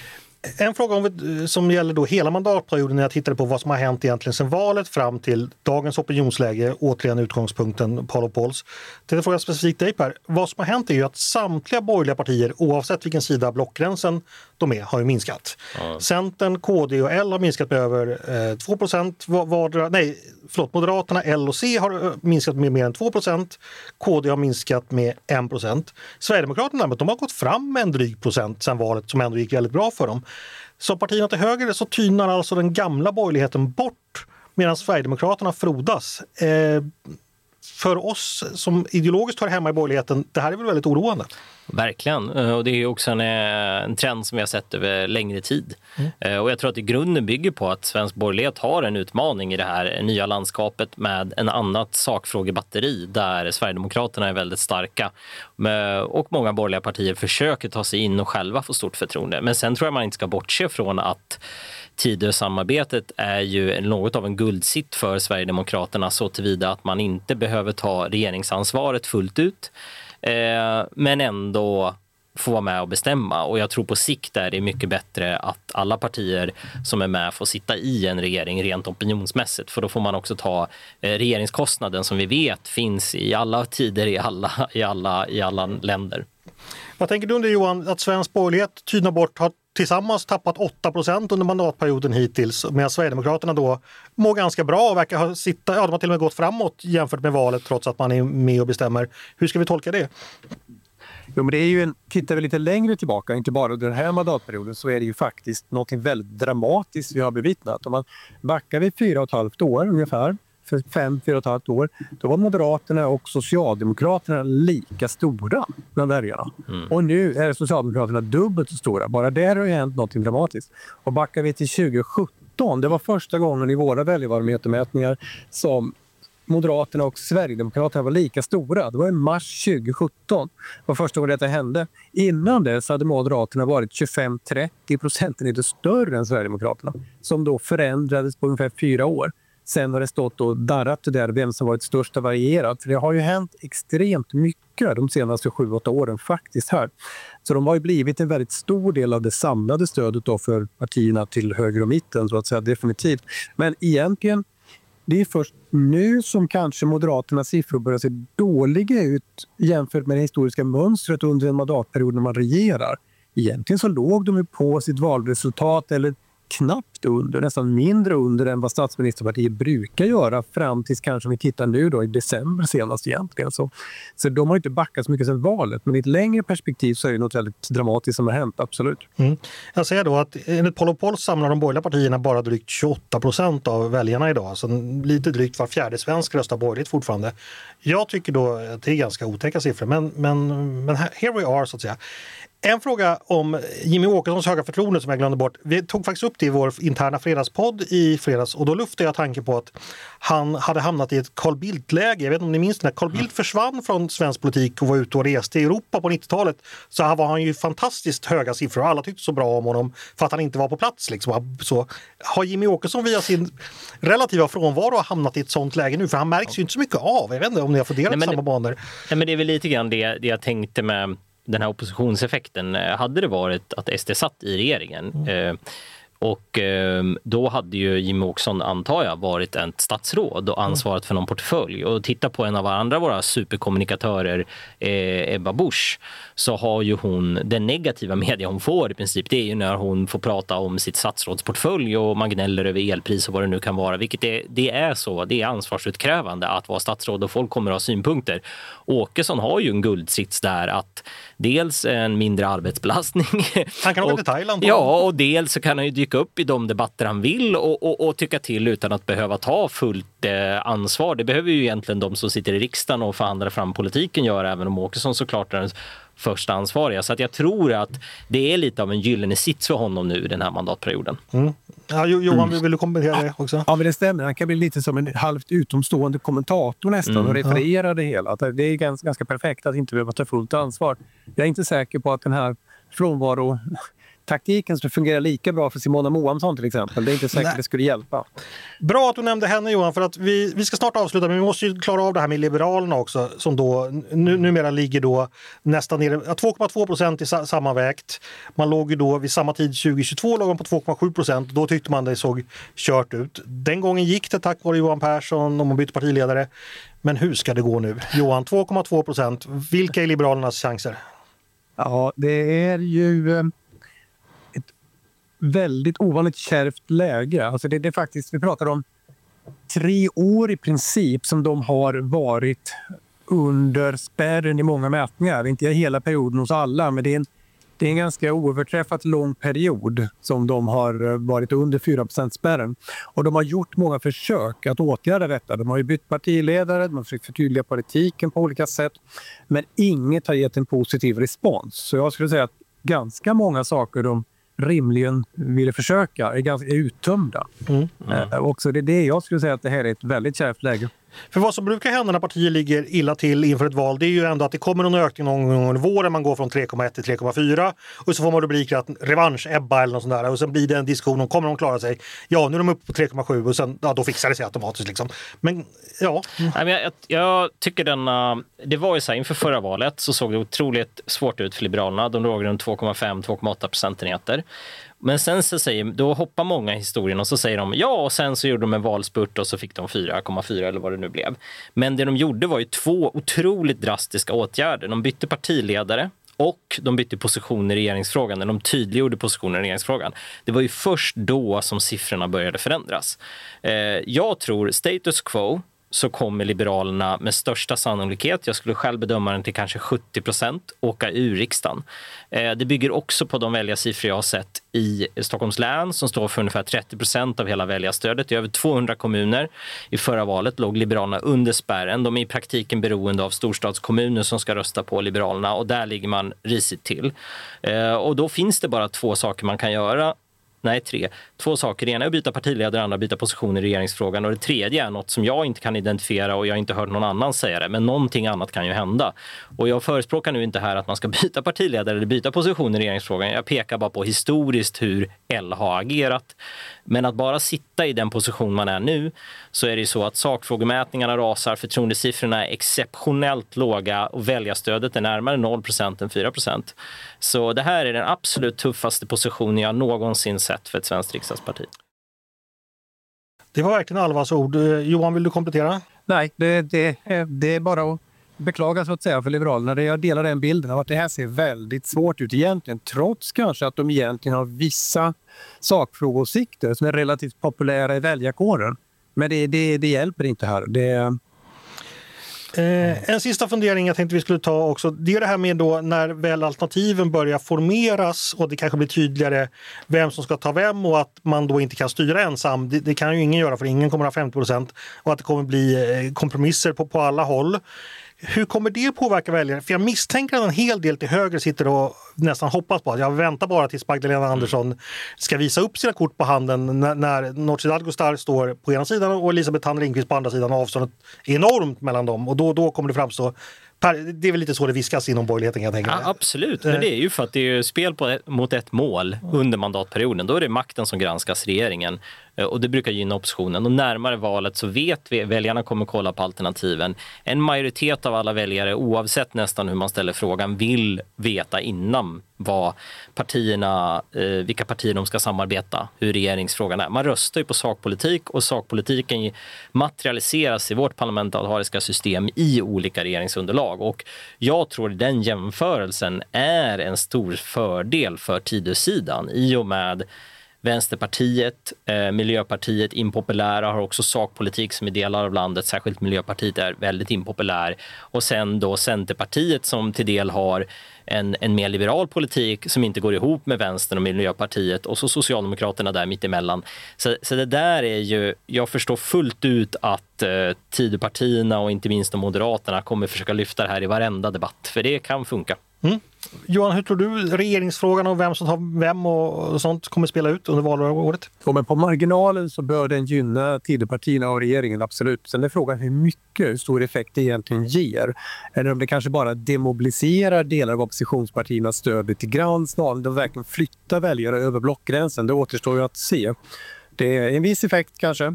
En fråga om, som gäller då hela mandatperioden när jag tittade på vad som har hänt egentligen sedan valet fram till dagens opinionsläge, återigen utgångspunkten Paul och Pauls. Det frågar jag specifikt dig Per. Vad som har hänt är ju att samtliga borgerliga partier, oavsett vilken sida av blockgränsen de är, har ju minskat. Mm. Centern, K D och L har minskat med över eh, två procent vardera. Nej, förlåt, Moderaterna, L och C har minskat med mer än två procent. K D har minskat med en procent. Sverigedemokraterna, de har gått fram med en dryg procent sedan valet som ändå gick väldigt bra för dem. Så partierna till höger så tynar alltså den gamla borgerligheten bort medan Sverigedemokraterna frodas. Eh, för oss som ideologiskt hör hemma i borgerligheten, det här är väl väldigt oroande? Verkligen, och det är också en, en trend som vi har sett över längre tid. Mm. Och jag tror att i grunden bygger på att svensk borgerlighet har en utmaning i det här nya landskapet med en annat sakfrågebatteri där Sverigedemokraterna är väldigt starka och många borgerliga partier försöker ta sig in och själva få stort förtroende. Men sen tror jag man inte ska bortse från att Tidösamarbetet är ju något av en guldsitt för Sverigedemokraterna så tillvida att man inte behöver ta regeringsansvaret fullt ut. Eh, men ändå få vara med och bestämma. Och jag tror på sikt är det mycket bättre att alla partier som är med får sitta i en regering rent opinionsmässigt. För då får man också ta eh, regeringskostnaden som vi vet finns i alla tider i alla, i alla, i alla länder. Vad tänker du om det, Johan, att svensk borgerlighet tyna bort har tillsammans tappat åtta procent under mandatperioden hittills, medan Sverigedemokraterna då mår ganska bra och verkar ha sitta, ja, de har till och med gått framåt jämfört med valet trots att man är med och bestämmer. Hur ska vi tolka det? Jo, men det är ju en, tittar vi lite längre tillbaka, inte bara under den här mandatperioden, så är det ju faktiskt något väldigt dramatiskt vi har bevittnat. Om man backar vid fyra och ett halvt år ungefär, för fem, fyra och ett halvt år, då var Moderaterna och Socialdemokraterna lika stora bland väljarna. Mm. Och nu är Socialdemokraterna dubbelt så stora. Bara där har ju hänt något dramatiskt. Och backar vi till tjugo sjutton, det var första gången i våra väljarbarometermätningar som Moderaterna och Sverigedemokraterna var lika stora. Det var i mars tjugo sjutton. Det var första gången detta hände. Innan dess hade Moderaterna varit tjugofem till trettio procentenheter större än Sverigedemokraterna, som då förändrades på ungefär fyra år. Sen har det stått och darrat det där vem som varit störst och varierat. För det har ju hänt extremt mycket de senaste sju åtta åren faktiskt här. Så de har ju blivit en väldigt stor del av det samlade stödet då för partierna till höger och mitten, så att säga, definitivt. Men egentligen, det är först nu som kanske Moderaternas siffror börjar se dåliga ut jämfört med det historiska mönstret under en mandatperiod när man regerar. Egentligen så låg de ju på sitt valresultat eller knappt under, nästan mindre under än vad statsministerpartiet brukar göra fram tills kanske vi tittar nu då i december senast egentligen. Så, så de har inte backat så mycket sedan valet, men i ett längre perspektiv så är det något väldigt dramatiskt som har hänt, absolut. Mm. Jag säger då att enligt Poll och Poll samlar de borgerliga partierna bara drygt tjugoåtta procent av väljarna idag, så lite drygt var fjärde svensk röstar borgerligt fortfarande. Jag tycker då att det är ganska otäcka siffror, men, men, men here we are så att säga. En fråga om Jimmy Åkessons höga förtroende som jag glömde bort. Vi tog faktiskt upp det i vår interna fredagspodd i fredags och då luftade jag tanken på att han hade hamnat i ett Carl Bildt-läge. Jag vet inte om ni minns när Carl Bildt försvann från svensk politik och var ute och reste i Europa på nittiotalet, så här var han ju fantastiskt höga siffror. Alla tyckte så bra om honom för att han inte var på plats. Liksom. Så har Jimmy Åkesson via sin relativa frånvaro hamnat i ett sånt läge nu? För han märks ju inte så mycket av. Jag vet inte om ni har funderat på samma banor. Nej, men det är väl lite grann det, det jag tänkte med den här oppositionseffekten. Hade det varit att S D satt i regeringen mm. eh, och eh, då hade ju Jimmy Åkesson, antar jag, varit ett statsråd och ansvarat för någon portfölj. Och titta på en av andra våra superkommunikatörer, eh, Ebba Busch, så har ju hon, den negativa media hon får i princip, det är ju när hon får prata om sitt statsrådsportfölj och man gnäller över elpris och vad det nu kan vara. Vilket är, det är så, det är ansvarsutkrävande att vara statsråd och folk kommer att ha synpunkter. Åkesson har ju en guldsits där att dels en mindre arbetsbelastning. Han kan åka till Thailand. Ja, och dels så kan han ju dyka upp i de debatter han vill och, och, och tycka till utan att behöva ta fullt eh, ansvar. Det behöver ju egentligen de som sitter i riksdagen och förhandlar fram politiken göra, även om Åkesson såklart är den första ansvariga. Så att jag tror att det är lite av en gyllene sits för honom nu den här mandatperioden. Mm. Ja, Johan, mm. vill du kommentera det också? Ja, men det stämmer. Han kan bli lite som en halvt utomstående kommentator nästan mm. och referera ja. det hela. Det är ganska, ganska perfekt att inte behöva ta fullt ansvar. Jag är inte säker på att den här frånvaro taktiken skulle fungera lika bra för Simona Moamsson till exempel. Det är inte säkert Nej. det skulle hjälpa. Bra att du nämnde henne, Johan, för att vi, vi ska snart avsluta, men vi måste ju klara av det här med Liberalerna också, som då nu, numera ligger då nästan nere, två komma två procent i sa, sammanvägt. Man låg ju då vid samma tid tjugo tjugotvå låg man på två komma sju procent. Då tyckte man det såg kört ut. Den gången gick det tack vare Johan Persson och man bytte partiledare. Men hur ska det gå nu? Johan, två komma två procent. Vilka är Liberalernas chanser? Ja, det är ju väldigt ovanligt kärvt läge. Alltså det, det är faktiskt, vi pratar om tre år i princip som de har varit under spärren i många mätningar. Inte hela perioden hos alla, men det är en Det är en ganska oöverträffat lång period som de har varit under fyra procent-spärren. Och de har gjort många försök att åtgärda detta. De har ju bytt partiledare, de har försökt förtydliga politiken på olika sätt. Men inget har gett en positiv respons. Så jag skulle säga att ganska många saker de rimligen ville försöka är ganska uttömda. Mm. Mm. Eh, också det är det jag skulle säga att det här är ett väldigt kärvt läge. För vad som brukar hända när partier ligger illa till inför ett val, det är ju ändå att det kommer någon ökning någon gång under våren, man går från tre komma ett till tre komma fyra och så får man rubriker att revansch, Ebba eller något sånt där och sen blir det en diskussion om kommer de klara sig? Ja, nu är de uppe på tre komma sju och sen, ja, då fixar det sig automatiskt liksom. Men ja. Nej, men jag, jag tycker denna, det var ju så här, inför förra valet så såg det otroligt svårt ut för Liberalerna. De låg runt två komma fem till två komma åtta procentenheter. Men sen så säger, då hoppar många i historien och så säger de ja, och sen så gjorde de en valspurt och så fick de fyra komma fyra eller vad det nu blev. Men det de gjorde var ju två otroligt drastiska åtgärder. De bytte partiledare och de bytte positioner i regeringsfrågan, när de tydliggjorde positioner i regeringsfrågan. Det var ju först då som siffrorna började förändras. Eh, jag tror status quo, så kommer Liberalerna med största sannolikhet, jag skulle själv bedöma den till kanske sjuttio procent, åka ur riksdagen. Eh, det bygger också på de väljarsiffror jag har sett i Stockholms län som står för ungefär trettio procent av hela väljarstödet. I över tvåhundra kommuner i förra valet låg Liberalerna under spärren. De är i praktiken beroende av storstadskommuner som ska rösta på Liberalerna och där ligger man risigt till. Eh, och då finns det bara två saker man kan göra. Nej, tre. Två saker. Det ena är att byta partiledare, det andra att byta position i regeringsfrågan. Och det tredje är något som jag inte kan identifiera och jag har inte hört någon annan säga det. Men någonting annat kan ju hända. Och jag förespråkar nu inte här att man ska byta partiledare eller byta position i regeringsfrågan. Jag pekar bara på historiskt hur L har agerat. Men att bara sitta i den position man är nu, så är det ju så att sakfrågemätningarna rasar, förtroendesiffrorna är exceptionellt låga och väljarstödet är närmare noll procent än fyra procent. Så det här är den absolut tuffaste positionen jag någonsin sett för ett svenskt riksdagsparti. Det var verkligen Alvas ord. Johan, vill du komplettera? Nej, det, det, det är bara att beklaga så att säga för Liberalerna. Jag delar den bilden av att det här ser väldigt svårt ut egentligen, trots kanske att de egentligen har vissa sakfrågeåsikter som är relativt populära i väljarkåren. Men det, det, det hjälper inte här. Det... Eh, en sista fundering jag tänkte vi skulle ta också, det är det här med då när väl alternativen börjar formeras och det kanske blir tydligare vem som ska ta vem och att man då inte kan styra ensam. Det, det kan ju ingen göra för ingen kommer att ha femtio procent och att det kommer bli kompromisser på, på alla håll. Hur kommer det påverka väljare? För jag misstänker att en hel del till höger sitter och nästan hoppas på att jag väntar bara tills Magdalena Andersson ska visa upp sina kort på handen när, när Nooshi Dadgostar står på ena sidan och Elisabeth Thand Ringqvist på andra sidan och avståndet är enormt mellan dem. Och då, då kommer det framstå. Det är väl lite så det viskas inom borgerligheten, kan jag tänka mig. Ja, absolut, men det är ju för att det är spel på ett, mot ett mål under mandatperioden. Då är det makten som granskas, regeringen. Och det brukar gynna oppositionen. Och närmare valet så vet vi, väljarna kommer kolla på alternativen. En majoritet av alla väljare, oavsett nästan hur man ställer frågan, vill veta innan vad partierna, eh, vilka partier de ska samarbeta, hur regeringsfrågan är. Man röstar ju på sakpolitik och sakpolitiken materialiseras i vårt parlamentariska system i olika regeringsunderlag. Och jag tror att den jämförelsen är en stor fördel för Tidösidan i och med Vänsterpartiet, eh, Miljöpartiet, impopulära, har också sakpolitik som i delar av landet, särskilt Miljöpartiet är väldigt impopulär. Och sen då Centerpartiet som till del har en, en mer liberal politik som inte går ihop med Vänstern och Miljöpartiet och så Socialdemokraterna där mittemellan. Så, så det där är ju, jag förstår fullt ut att eh, Tidöpartierna och inte minst de Moderaterna kommer försöka lyfta det här i varenda debatt, för det kan funka. Mm. Johan, hur tror du regeringsfrågan och vem som tar vem och sånt kommer spela ut under valåret? Ja, men på marginalen så bör den gynna Tidöpartierna och regeringen, absolut. Sen är frågan hur mycket, hur stor effekt det egentligen ger. Eller om det kanske bara demobiliserar delar av oppositionspartiernas stöd lite grann, snarare de verkligen flyttar väljare över blockgränsen. Det återstår ju att se. Det är en viss effekt kanske.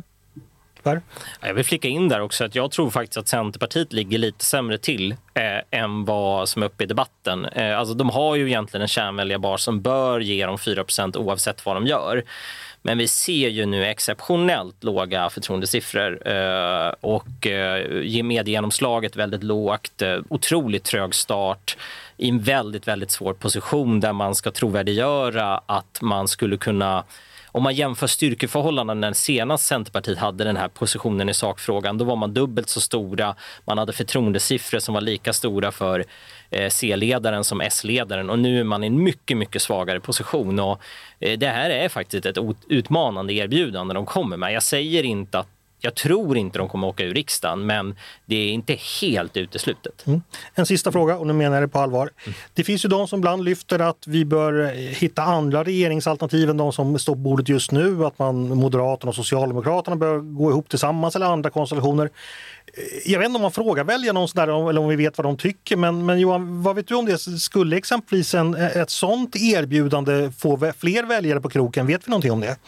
Jag vill flika in där också att jag tror faktiskt att Centerpartiet ligger lite sämre till eh, än vad som är uppe i debatten. Eh, alltså de har ju egentligen en kärnväljarbar som bör ge dem fyra procent oavsett vad de gör. Men vi ser ju nu exceptionellt låga förtroendesiffror eh, och eh, mediegenomslaget väldigt lågt, eh, otroligt trög start i en väldigt, väldigt svår position där man ska trovärdiggöra att man skulle kunna, om man jämför styrkeförhållanden när senast Centerpartiet hade den här positionen i sakfrågan, då var man dubbelt så stora. Man hade förtroendesiffror som var lika stora för eh, C-ledaren som S-ledaren, och nu är man i en mycket, mycket svagare position. Och eh, det här är faktiskt ett utmanande erbjudande de kommer med. Jag säger inte att Jag tror inte de kommer åka ur riksdagen, men det är inte helt uteslutet. Mm. En sista fråga, och nu menar jag det på allvar. Mm. Det finns ju de som ibland lyfter att vi bör hitta andra regeringsalternativ än de som står på bordet just nu. Att man, Moderaterna och Socialdemokraterna bör gå ihop tillsammans eller andra konstellationer. Jag vet inte om man frågar välja någon sån där, eller om vi vet vad de tycker. Men, men Johan, vad vet du om det? Skulle exempelvis en, ett sånt erbjudande få fler väljare på kroken? Vet vi någonting om det?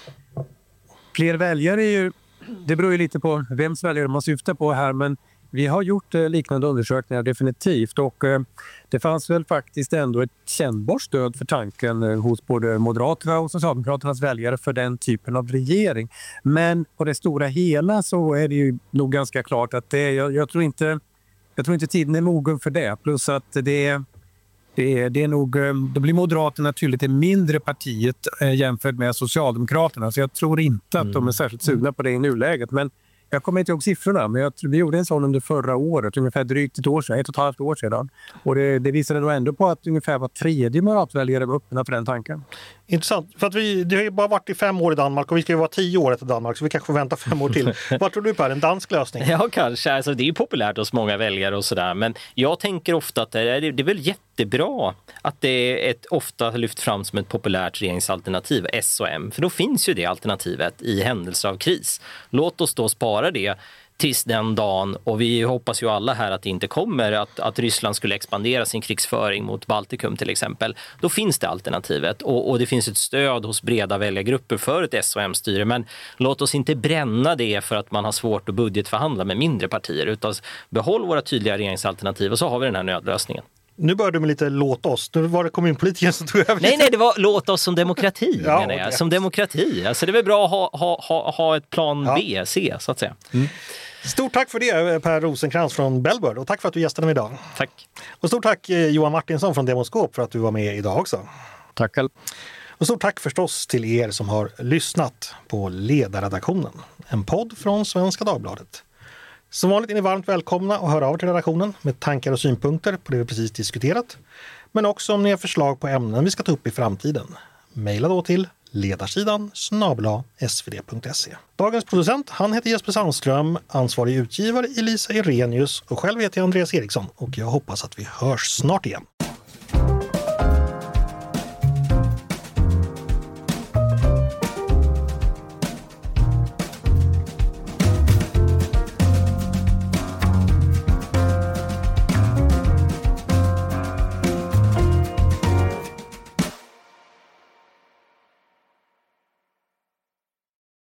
Fler väljare är ju... Det beror ju lite på vems väljare man syftar på här, men vi har gjort eh, liknande undersökningar definitivt, och eh, det fanns väl faktiskt ändå ett kännbart stöd för tanken eh, hos både Moderaterna och Socialdemokraternas väljare för den typen av regering. Men på det stora hela så är det ju nog ganska klart att det, jag, jag, tror inte, jag tror inte tiden är mogen för det. Plus att det Det är, det är nog, då blir Moderaterna tydligt det mindre partiet eh, jämfört med Socialdemokraterna. Så jag tror inte att de är särskilt sugna på det i nuläget. Men jag kommer inte ihåg siffrorna, men jag tror vi gjorde en sån under förra året, ungefär drygt ett år sedan, ett och ett halvt år sedan. Och det, det visade nog ändå på att ungefär var tredje moderatväljare var öppna för den tanken. Intressant, för att vi, det har ju bara varit i fem år i Danmark och vi ska ju vara tio år efter Danmark, så vi kanske får vänta fem år till. Vad tror du, Per, en dansk lösning? Ja, kanske. Alltså, det är ju populärt hos många väljare och sådär, men jag tänker ofta att det är, det är väl jättebra att det är ett ofta lyft fram som ett populärt regeringsalternativ, S och M, för då finns ju det alternativet i händelse av kris. Låt oss då spara det tills den dagen, och vi hoppas ju alla här att det inte kommer, att, att Ryssland skulle expandera sin krigsföring mot Baltikum till exempel. Då finns det alternativet, och, och det finns ett stöd hos breda väljargrupper för ett S och M-styre, men låt oss inte bränna det för att man har svårt att budgetförhandla med mindre partier, utan behåll våra tydliga regeringsalternativ, och så har vi den här nödlösningen. Nu började du med lite låt oss. Nu var det kommunpolitiker som tog över. Nej, nej, det var låt oss som demokrati, ja, menar jag. Det. Som demokrati. Alltså det är väl bra att ha, ha, ha, ha ett plan ja. B, C, så att säga. Mm. Stort tack för det, Per Rosenkrantz från Bellbird, och tack för att du gästade mig idag. Tack. Och stort tack Johan Martinsson från Demoskop för att du var med idag också. Tack själv. Och stort tack förstås till er som har lyssnat på Ledarredaktionen, en podd från Svenska Dagbladet. Som vanligt är ni varmt välkomna att höra av er till redaktionen med tankar och synpunkter på det vi precis diskuterat. Men också om ni har förslag på ämnen vi ska ta upp i framtiden. Maila då till ledarsidan snabel-a s v d punkt se. Dagens producent, han heter Jesper Sandström, ansvarig utgivare Elisa Irenius, och själv heter jag Andreas Eriksson, och jag hoppas att vi hörs snart igen.